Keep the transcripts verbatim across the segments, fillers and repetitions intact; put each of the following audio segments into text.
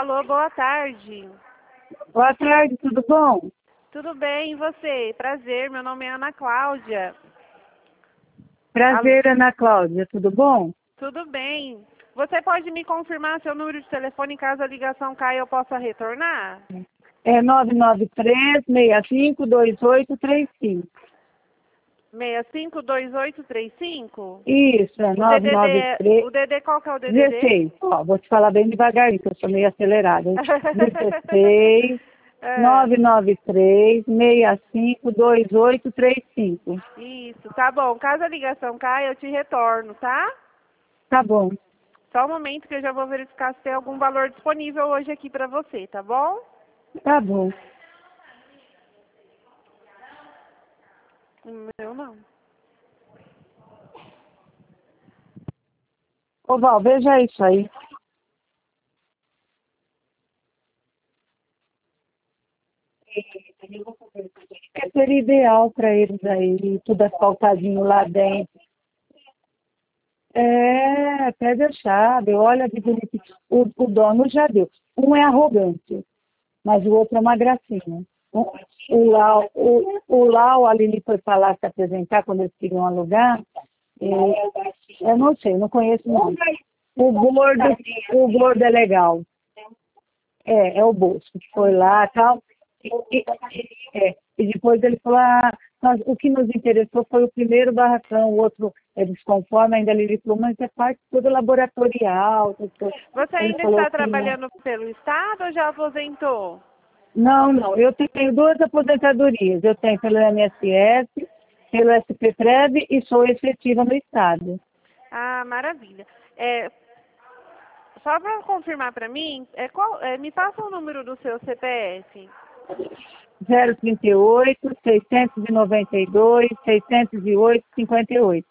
Alô, boa tarde. Boa tarde, tudo bom? Tudo bem, e você? Prazer, meu nome é Ana Cláudia. Prazer, Alô. Ana Cláudia, tudo bom? Tudo bem. Você pode me confirmar seu número de telefone caso a ligação caia e eu possa retornar? É nove nove três, seis cinco, dois oito três cinco. seis cinco dois oito três cinco? Isso, é O nove nove DDD, três, o D D, qual que é o D D D? dezesseis. Ó, vou te falar bem devagarinho, que eu sou meio acelerada. dezesseis, É, nove nove três, seis cinco, dois oito três cinco. isso, tá bom. Caso a ligação caia, eu te retorno, tá? Tá bom, Só um momento que eu já vou verificar se tem algum valor disponível hoje aqui pra você, tá bom? tá bom. O meu não. Ô, Val, veja isso aí. É, seria ideal para eles aí, tudo asfaltadinho lá dentro. É, pede a chave, olha que bonitinho. O, o dono já deu. Um é arrogante, mas o outro é uma gracinha. O, o, Lau, o, o Lau, a Lili foi falar se apresentar quando eles queriam alugar. E, eu não sei, não conheço não. O gordo, o gordo é legal. É, é o Bosco, que foi lá e tal. E, e, é, e depois ele falou, ah, nós, o que nos interessou foi o primeiro barracão, o outro é desconforme, ainda ele falou, mas é parte toda laboratorial. Tudo. Você Ele ainda falou está que não. trabalhando pelo Estado ou já aposentou? Não, não, eu tenho duas aposentadorias, eu tenho pelo I N S S, pelo S P Prev e sou efetiva no Estado. Ah, maravilha. É, só para confirmar para mim, é, qual, é, me passa o número do seu C P F. zero trinta e oito, seiscentos e noventa e dois, seiscentos e oito, cinquenta e oito.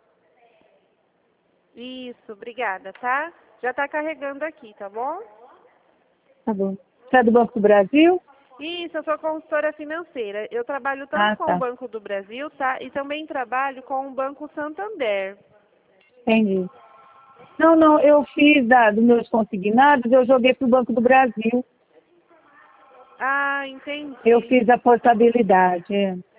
Isso, obrigada, tá? Já está carregando aqui, tá bom? Tá bom. Você é do Banco do Brasil? Isso, eu sou consultora financeira. Eu trabalho tanto Ah, com o tá. Banco do Brasil, tá? E também trabalho com o Banco Santander. Entendi. Não, não, eu fiz da, dos meus consignados, eu joguei para o Banco do Brasil. Ah, entendi. Eu fiz a portabilidade. É.